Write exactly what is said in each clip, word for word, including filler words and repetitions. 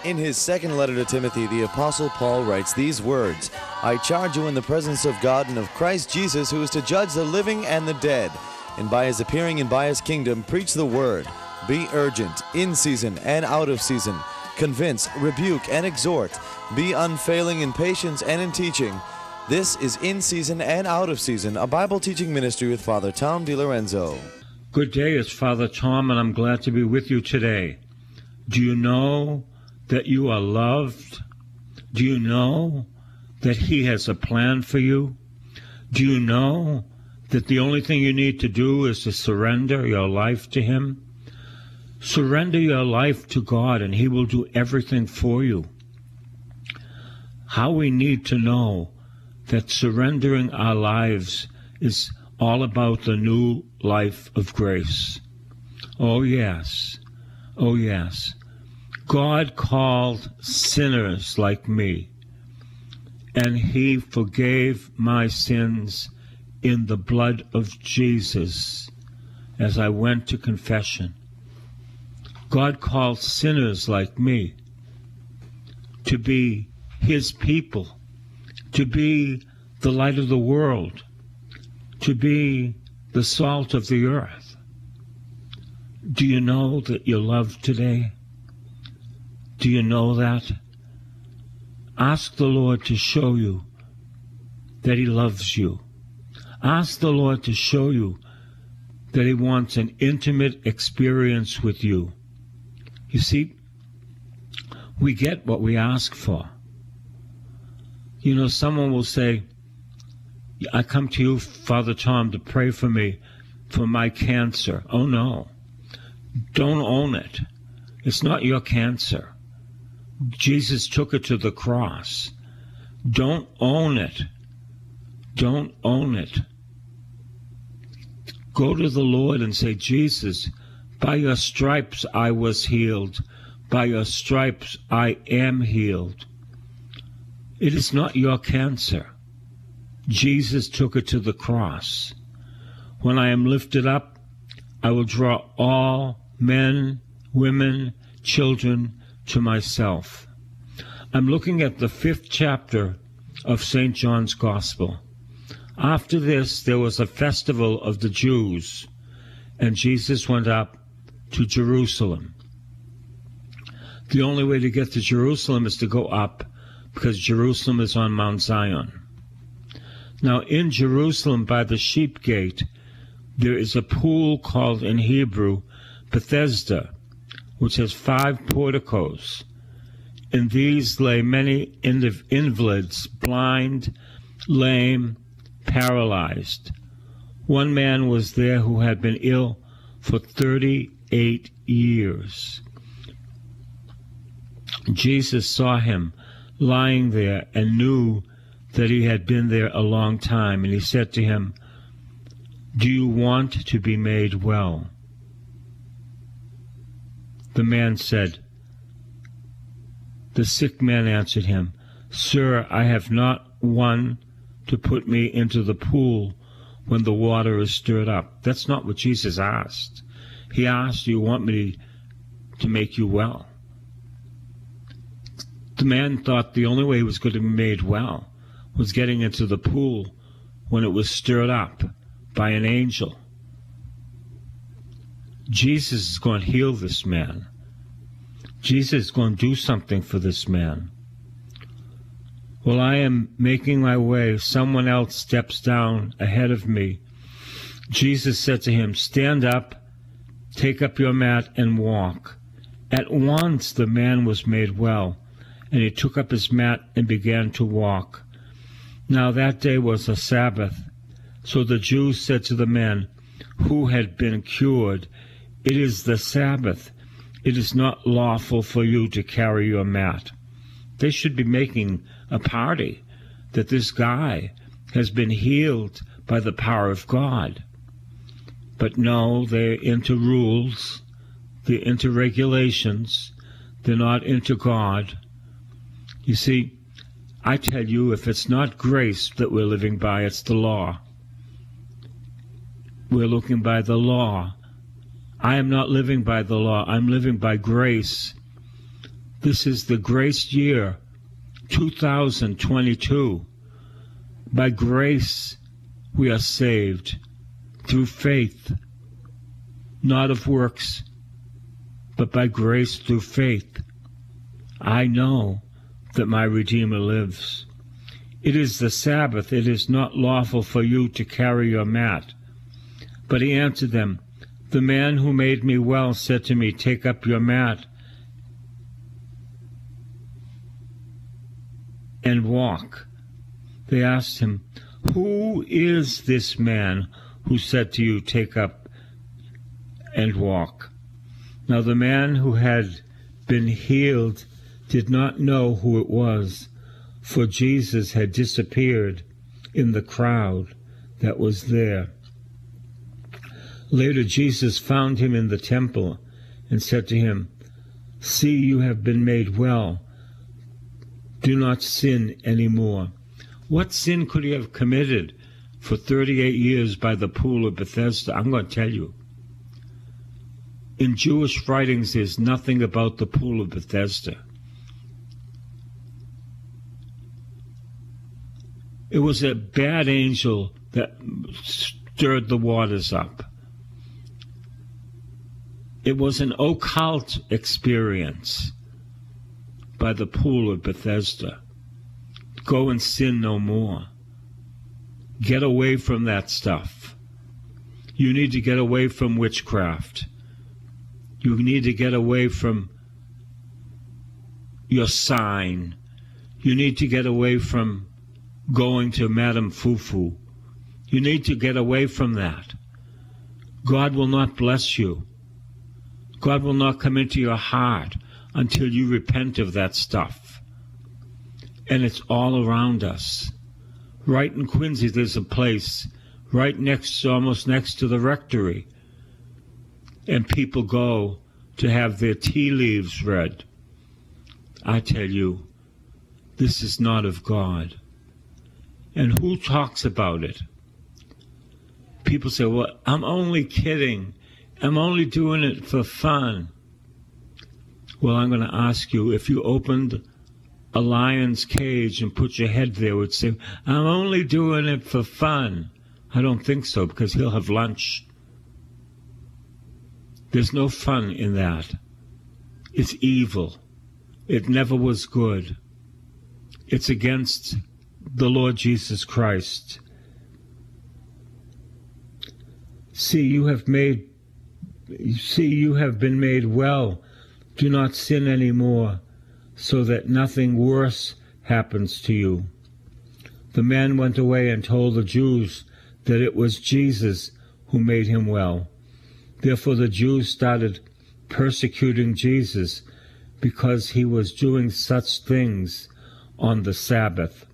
In his second letter to Timothy, the Apostle Paul writes these words, I charge you in the presence of God and of Christ Jesus, who is to judge the living and the dead, and by his appearing and by his kingdom, preach the word. Be urgent, in season and out of season. Convince, rebuke, and exhort. Be unfailing in patience and in teaching. This is In Season and Out of Season, a Bible teaching ministry with Father Tom DiLorenzo. Good day, it's Father Tom, and I'm glad to be with you today. Do you know that you are loved? Do you know that He has a plan for you? Do you know that the only thing you need to do is to surrender your life to Him? Surrender your life to God, and He will do everything for you. How we need to know that surrendering our lives is all about the new life of grace. Oh, yes. Oh, yes. God called sinners like me, and He forgave my sins in the blood of Jesus as I went to confession. God called sinners like me to be His people, to be the light of the world, to be the salt of the earth. Do you know that you're loved today? Do you know that? Ask the Lord to show you that He loves you. Ask the Lord to show you that He wants an intimate experience with you. You see, we get what we ask for. You know, someone will say, I come to you, Father Tom, to pray for me for my cancer. Oh, no. Don't own it. It's not your cancer. Jesus took it to the cross. Don't own it. Don't own it. Go to the Lord and say, Jesus, by your stripes I was healed. By your stripes I am healed. It is not your cancer. Jesus took it to the cross. When I am lifted up, I will draw all men, women, children to myself. I'm looking at the fifth chapter of Saint John's Gospel. After this, there was a festival of the Jews, and Jesus went up to Jerusalem. The only way to get to Jerusalem is to go up, because Jerusalem is on Mount Zion. Now, in Jerusalem, by the sheep gate, there is a pool called in Hebrew Bethesda, which has five porticos. In these lay many invalids, blind, lame, paralyzed. One man was there who had been ill for thirty-eight years. Jesus saw him lying there and knew that he had been there a long time, and he said to him, Do you want to be made well? The man said, the sick man answered him, Sir, I have not one to put me into the pool when the water is stirred up. That's not what Jesus asked. He asked, Do you want me to make you well? The man thought the only way he was going to be made well was getting into the pool when it was stirred up by an angel. Jesus is going to heal this man. Jesus is going to do something for this man. While I am making my way, someone else steps down ahead of me. Jesus said to him, Stand up, take up your mat, and walk. At once the man was made well, and he took up his mat and began to walk. Now that day was a Sabbath. So the Jews said to the man who had been cured, It is the Sabbath. It is not lawful for you to carry your mat. They should be making a party that this guy has been healed by the power of God. But no, they're into rules, they're into regulations, they're not into God. You see, I tell you, if it's not grace that we're living by, it's the law. We're looking by the law. I am not living by the law. I'm living by grace. This is the grace year two thousand twenty-two. By grace we are saved through faith, not of works, but by grace through faith. I know that my Redeemer lives. It is the Sabbath. It is not lawful for you to carry your mat. But he answered them, the man who made me well said to me, take up your mat and walk. They asked him, who is this man who said to you, take up and walk? Now the man who had been healed did not know who it was, for Jesus had disappeared in the crowd that was there. Later Jesus found him in the temple and said to him, see, you have been made well. Do not sin any more. What sin could he have committed for thirty-eight years by the pool of Bethesda? I'm going to tell you. In Jewish writings, there's nothing about the pool of Bethesda. It was a bad angel that stirred the waters up. It was an occult experience by the pool of Bethesda. Go and sin no more. Get away from that stuff. You need to get away from witchcraft. You need to get away from your sign. You need to get away from going to Madame Fufu. You need to get away from that. God will not bless you. God will not come into your heart until you repent of that stuff. And it's all around us. Right in Quincy, there's a place right next, almost next to the rectory. And people go to have their tea leaves read. I tell you, this is not of God. And who talks about it? People say, well, I'm only kidding. I'm only doing it for fun. Well, I'm going to ask you, if you opened a lion's cage and put your head there, would say, I'm only doing it for fun. I don't think so, because he'll have lunch. There's no fun in that. It's evil. It never was good. It's against the Lord Jesus Christ. See, you have made, see, you have been made well. Do not sin any more, so that nothing worse happens to you. The man went away and told the Jews that it was Jesus who made him well. Therefore the Jews started persecuting Jesus because he was doing such things on the Sabbath.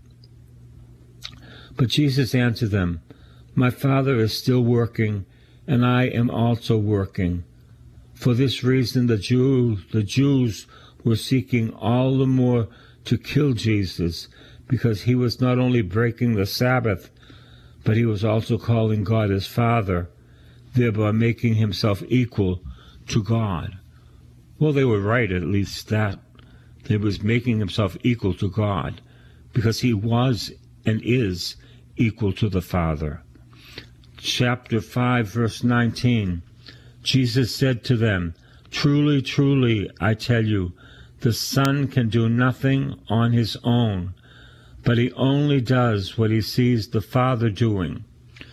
But Jesus answered them, my Father is still working, and I am also working. For this reason the Jews, the Jews were seeking all the more to kill Jesus, because he was not only breaking the Sabbath, but he was also calling God his Father, thereby making himself equal to God. Well, they were right, at least that. He was making himself equal to God, because he was and is equal to the Father. Chapter five, verse nineteen. Jesus said to them, truly, truly, I tell you, the Son can do nothing on his own, but he only does what he sees the Father doing.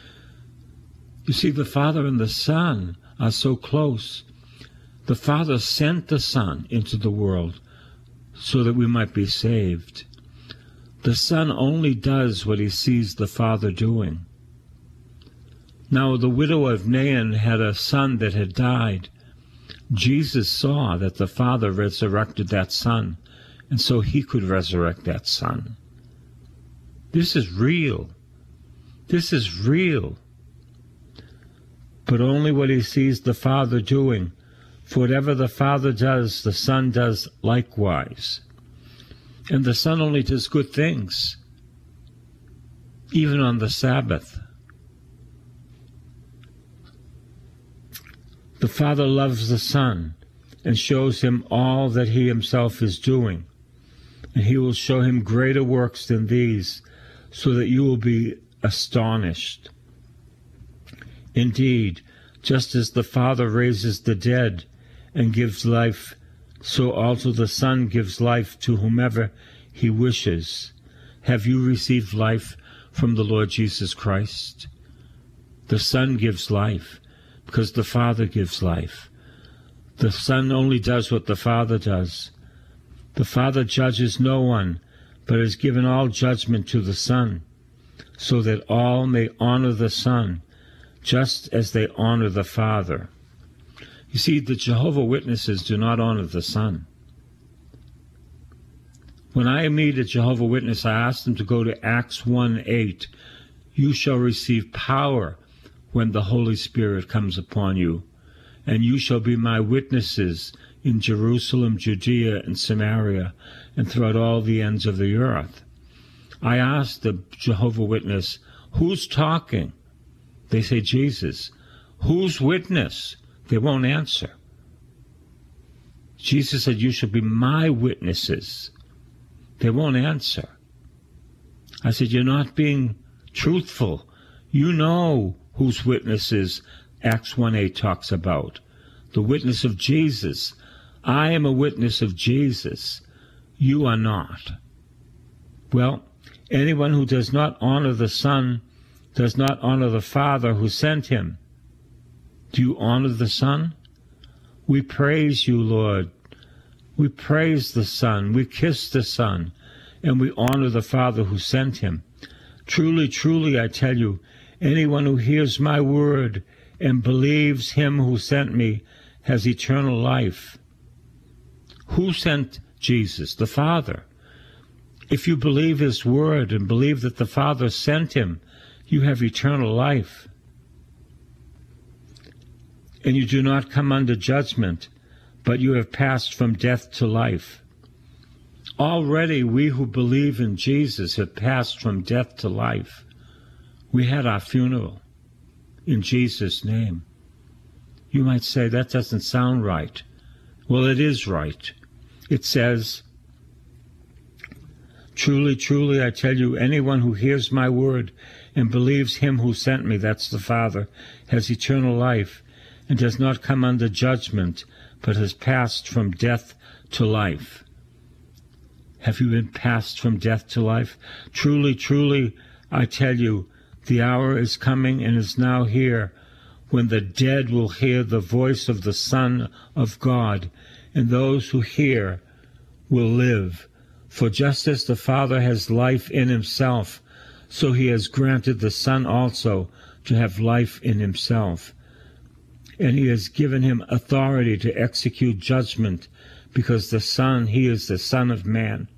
You see, the Father and the Son are so close. The Father sent the Son into the world so that we might be saved. The Son only does what he sees the Father doing. Now the widow of Nain had a son that had died. Jesus saw that the Father resurrected that son, and so he could resurrect that son. This is real. This is real. But only what he sees the Father doing. For whatever the Father does, the Son does likewise. And the Son only does good things, even on the Sabbath. The Father loves the Son and shows him all that he himself is doing. And he will show him greater works than these, so that you will be astonished. Indeed, just as the Father raises the dead and gives life, so also the Son gives life to whomever he wishes. Have you received life from the Lord Jesus Christ? The Son gives life because the Father gives life. The Son only does what the Father does. The Father judges no one, but has given all judgment to the Son, so that all may honor the Son, just as they honor the Father. You see, the Jehovah's Witnesses do not honor the Son. When I meet a Jehovah's Witness, I ask them to go to Acts one eight. You shall receive power when the Holy Spirit comes upon you, and you shall be my witnesses in Jerusalem, Judea, and Samaria, and throughout all the ends of the earth. I ask the Jehovah's Witness, who's talking? They say, Jesus. Whose witness? They won't answer. Jesus said, you shall be my witnesses. They won't answer. I said, you're not being truthful. You know whose witnesses Acts one eight talks about. The witness of Jesus. I am a witness of Jesus. You are not. Well, anyone who does not honor the Son does not honor the Father who sent him. Do you honor the Son? We praise you, Lord. We praise the Son. We kiss the Son. And we honor the Father who sent him. Truly, truly, I tell you, anyone who hears my word and believes him who sent me has eternal life. Who sent Jesus? The Father. If you believe his word and believe that the Father sent him, you have eternal life. And you do not come under judgment, but you have passed from death to life. Already we who believe in Jesus have passed from death to life. We had our funeral in Jesus' name. You might say, that doesn't sound right. Well, it is right. It says, truly, truly, I tell you, anyone who hears my word and believes him who sent me, that's the Father, has eternal life and does not come under judgment, but has passed from death to life. Have you been passed from death to life? Truly, truly, I tell you, the hour is coming and is now here when the dead will hear the voice of the Son of God, and those who hear will live. For just as the Father has life in himself, so he has granted the Son also to have life in himself. And he has given him authority to execute judgment, because the Son, he is the Son of Man.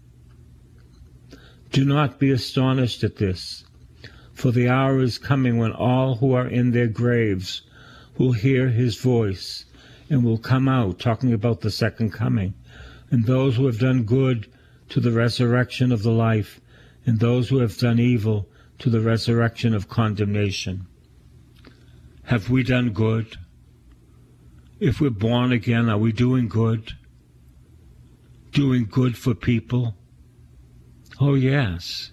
Do not be astonished at this, for the hour is coming when all who are in their graves will hear his voice and will come out, talking about the second coming, and those who have done good to the resurrection of the life, and those who have done evil to the resurrection of condemnation. Have we done good? If we're born again, are we doing good? Doing good for people? Oh, yes.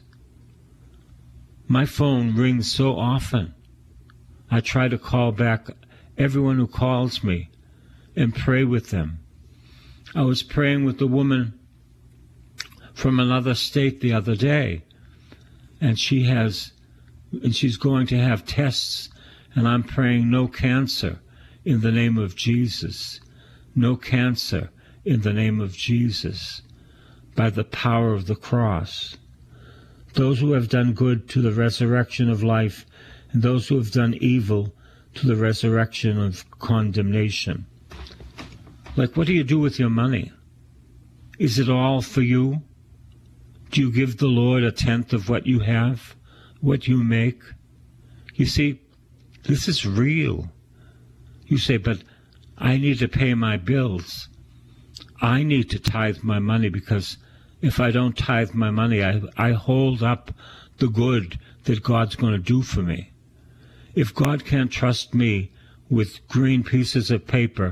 My phone rings so often. I try to call back everyone who calls me and pray with them. I was praying with a woman from another state the other day, and she has, and she's going to have tests, and I'm praying no cancer in the name of Jesus. No cancer in the name of Jesus, by the power of the cross. Those who have done good to the resurrection of life, and those who have done evil to the resurrection of condemnation. Like, what do you do with your money? Is it all for you? Do you give the Lord a tenth of what you have, what you make? You see, this is real. You say, but I need to pay my bills. I need to tithe my money, because if I don't tithe my money, I, I hold up the good that God's going to do for me. If God can't trust me with green pieces of paper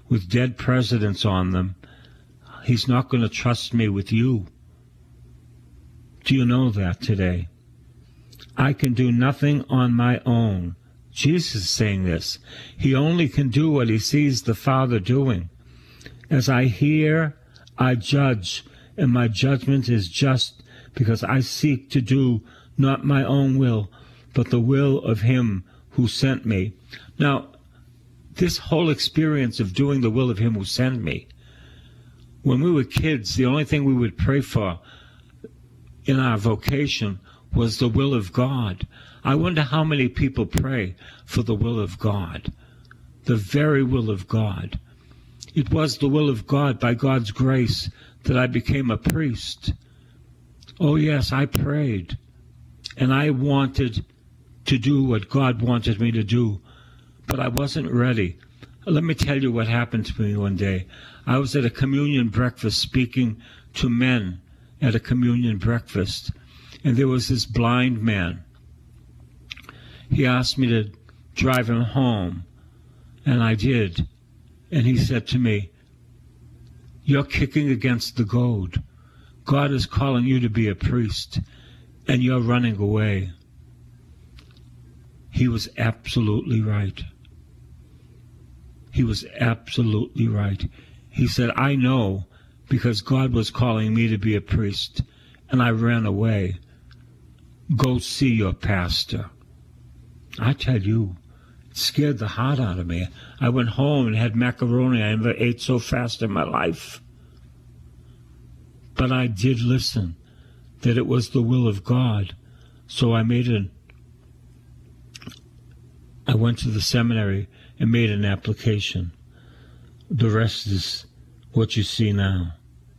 with dead presidents on them, he's not going to trust me with you. Do you know that today? I can do nothing on my own. Jesus is saying this. He only can do what he sees the Father doing. As I hear, I judge, and my judgment is just, because I seek to do not my own will, but the will of him who sent me. Now, this whole experience of doing the will of him who sent me, when we were kids, the only thing we would pray for in our vocation was the will of God. I wonder how many people pray for the will of God, the very will of God. It was the will of God, by God's grace, that I became a priest. Oh yes, I prayed, and I wanted to do what God wanted me to do, but I wasn't ready. Let me tell you what happened to me one day. I was at a communion breakfast speaking to men at a communion breakfast, and there was this blind man. He asked me to drive him home, and I did. And he said to me, "You're kicking against the goad. God is calling you to be a priest, and you're running away." He was absolutely right. He was absolutely right. He said, "I know, because God was calling me to be a priest, and I ran away. Go see your pastor." I tell you, it scared the heart out of me. I went home and had macaroni. I never ate so fast in my life. But I did listen, that it was the will of God. So I made an, I went to the seminary and made an application. The rest is what you see now.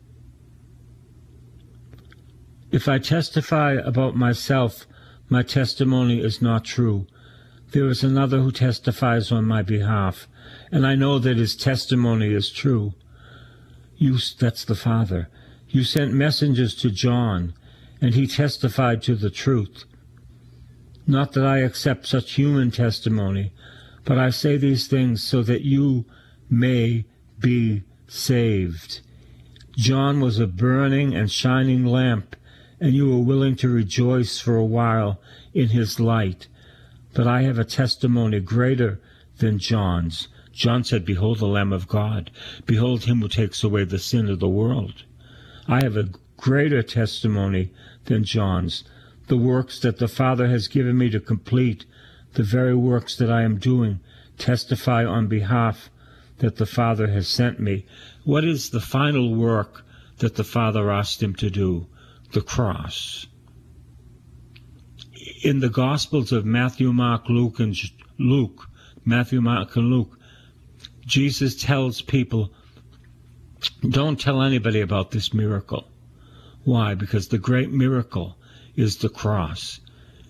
If I testify about myself, my testimony is not true. There is another who testifies on my behalf, and I know that his testimony is true. You, that's the Father. You sent messengers to John, and he testified to the truth. Not that I accept such human testimony, but I say these things so that you may be saved. John was a burning and shining lamp, and you were willing to rejoice for a while in his light. But I have a testimony greater than John's. John said, "Behold the Lamb of God. Behold him who takes away the sin of the world." I have a greater testimony than John's. The works that the Father has given me to complete, the very works that I am doing, testify on behalf that the Father has sent me. What is the final work that the Father asked him to do? The cross. In the Gospels of Matthew, Mark, Luke, and Luke, Matthew, Mark, and Luke, Jesus tells people, don't tell anybody about this miracle. Why? Because the great miracle is the cross.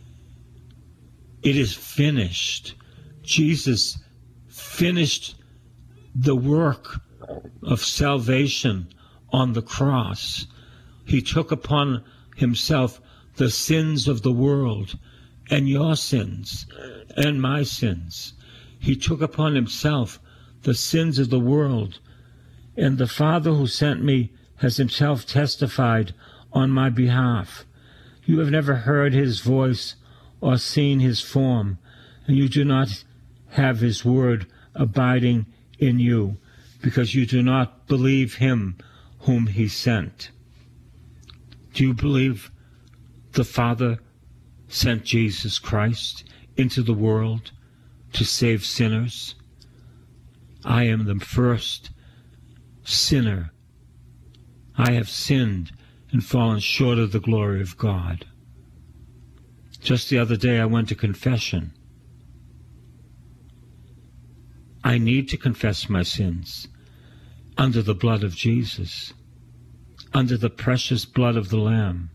It is finished. Jesus finished the work of salvation on the cross. He took upon himself the sins of the world, and your sins, and my sins. He took upon himself the sins of the world, and the Father who sent me has himself testified on my behalf. You have never heard his voice or seen his form, and you do not have his word abiding in you, because you do not believe him whom he sent. Do you believe the Father sent Jesus Christ into the world to save sinners? I am the first sinner. I have sinned and fallen short of the glory of God. Just the other day I went to confession. I need to confess my sins under the blood of Jesus, under the precious blood of the Lamb.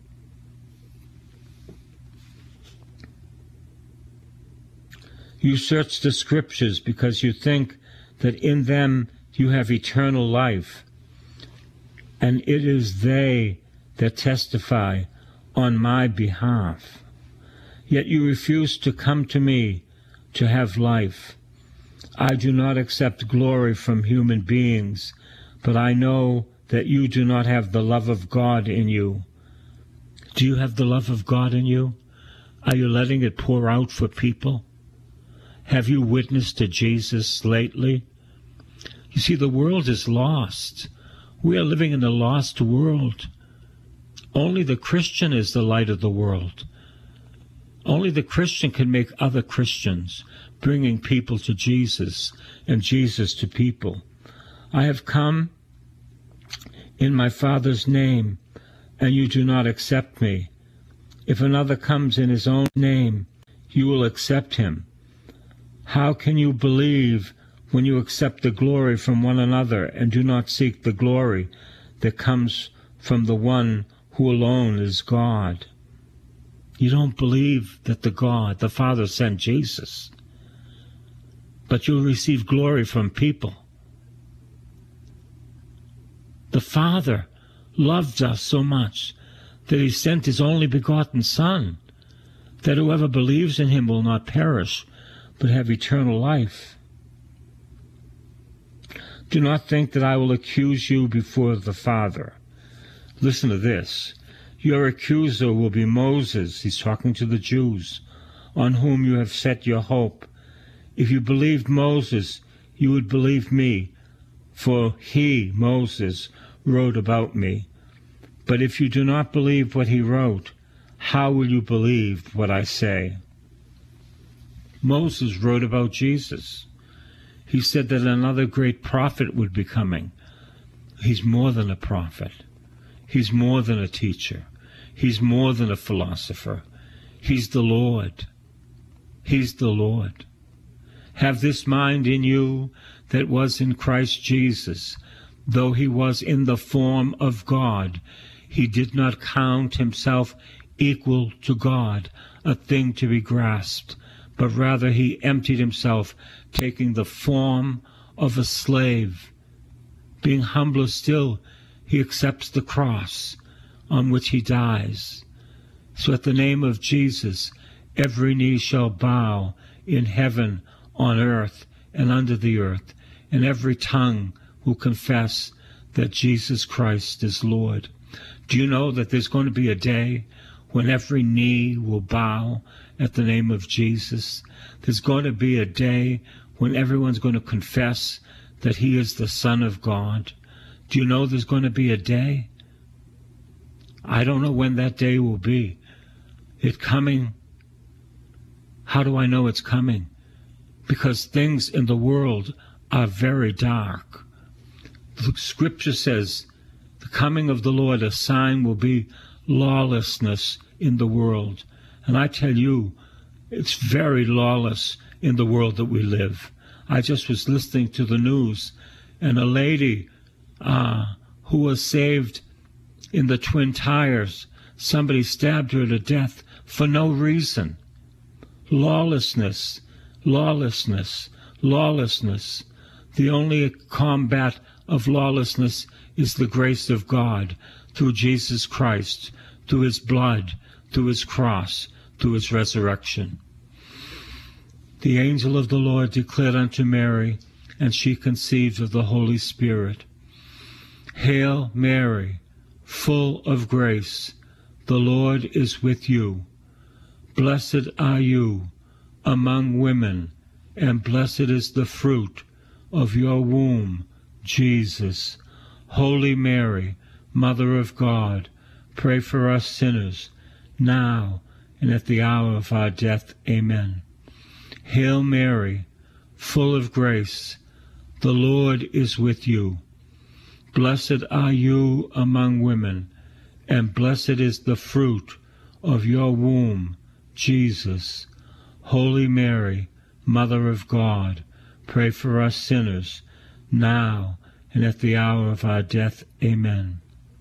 You search the Scriptures because you think that in them you have eternal life, and it is they that testify on my behalf. Yet you refuse to come to me to have life. I do not accept glory from human beings, but I know that you do not have the love of God in you. Do you have the love of God in you? Are you letting it pour out for people? Have you witnessed to Jesus lately? You see, the world is lost. We are living in a lost world. Only the Christian is the light of the world. Only the Christian can make other Christians, bringing people to Jesus and Jesus to people. I have come in my Father's name, and you do not accept me. If another comes in his own name, you will accept him. How can you believe when you accept the glory from one another and do not seek the glory that comes from the one who alone is God? You don't believe that the God, the Father, sent Jesus, but you'll receive glory from people. The Father loved us so much that he sent his only begotten Son, that whoever believes in him will not perish, but have eternal life. Do not think that I will accuse you before the Father. Listen to this. Your accuser will be Moses, he's talking to the Jews, on whom you have set your hope. If you believed Moses, you would believe me, for he, Moses, wrote about me. But if you do not believe what he wrote, how will you believe what I say? Moses wrote about Jesus. He said that another great prophet would be coming. He's more than a prophet. He's more than a teacher. He's more than a philosopher. He's the Lord. He's the Lord. Have this mind in you that was in Christ Jesus. Though he was in the form of God, he did not count himself equal to God, a thing to be grasped, but rather he emptied himself, taking the form of a slave. Being humbler still, he accepts the cross on which he dies. So at the name of Jesus, every knee shall bow in heaven, on earth, and under the earth, and every tongue will confess that Jesus Christ is Lord. Do you know that there's going to be a day when every knee will bow at the name of Jesus? There's going to be a day when everyone's going to confess that he is the Son of God. Do you know there's going to be a day? I don't know when that day will be. It's coming. How do I know it's coming? Because things in the world are very dark. The Scripture says the coming of the Lord, a sign will be lawlessness in the world. And I tell you, it's very lawless in the world that we live. I just was listening to the news, and a lady uh, who was saved in the Twin Towers, somebody stabbed her to death for no reason. Lawlessness, lawlessness, lawlessness. The only combat of lawlessness is the grace of God through Jesus Christ, through his blood, through his cross, through his resurrection. The angel of the Lord declared unto Mary, and she conceived of the Holy Spirit. Hail Mary, full of grace, the Lord is with you. Blessed are you among women, and blessed is the fruit of your womb, Jesus. Holy Mary, Mother of God, pray for us sinners, now and at the hour of our death. Amen. Hail Mary, full of grace, the Lord is with you. Blessed are you among women, and blessed is the fruit of your womb, Jesus. Holy Mary, Mother of God, pray for us sinners, now and at the hour of our death. Amen.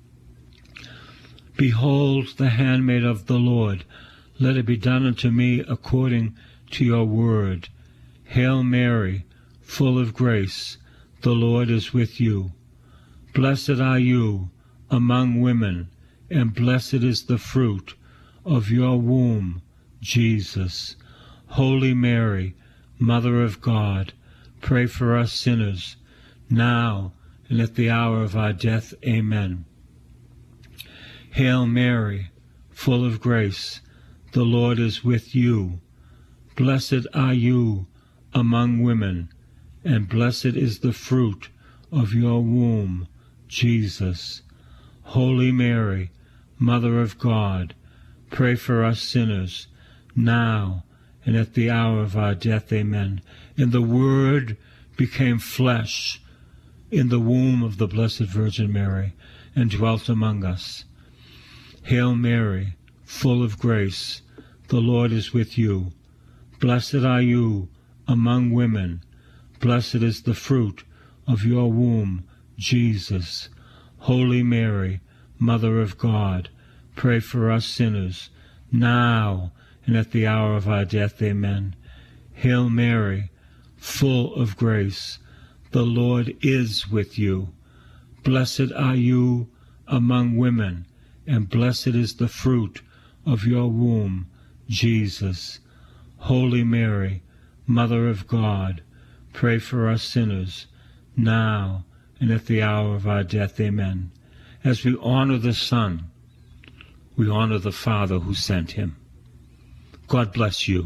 Behold the handmaid of the Lord. Let it be done unto me according to your word. Hail Mary, full of grace, the Lord is with you. Blessed are you among women, and blessed is the fruit of your womb, Jesus. Holy Mary, Mother of God, pray for us sinners, now and at the hour of our death. Amen. Hail Mary, full of grace, the Lord is with you. Blessed are you among women, and blessed is the fruit of your womb, Jesus. Holy Mary, Mother of God, pray for us sinners, now and at the hour of our death. Amen. And the Word became flesh in the womb of the Blessed Virgin Mary, and dwelt among us. Hail Mary, full of grace, the Lord is with you. Blessed are you among women. Blessed is the fruit of your womb, Jesus. Holy Mary, Mother of God, pray for us sinners, now and at the hour of our death. Amen. Hail Mary, full of grace, the Lord is with you. Blessed are you among women, and blessed is the fruit of your womb, Jesus. Holy Mary, Mother of God, pray for us sinners, now and at the hour of our death. Amen. As we honor the Son, we honor the Father who sent him. God bless you.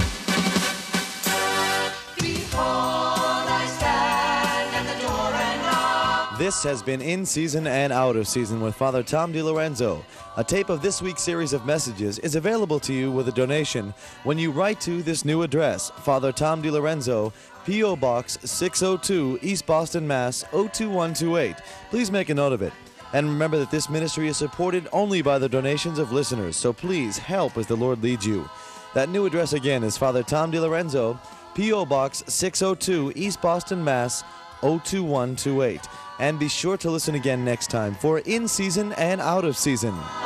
This has been In Season and Out of Season with Father Tom DiLorenzo. A tape of this week's series of messages is available to you with a donation when you write to this new address, Father Tom DiLorenzo, P O. Box six oh two, East Boston, Mass. oh two one two eight. Please make a note of it. And remember that this ministry is supported only by the donations of listeners, so please help as the Lord leads you. That new address again is Father Tom DiLorenzo, P O. Box six oh two, East Boston, Mass. oh two one two eight. And be sure to listen again next time for In Season and Out of Season.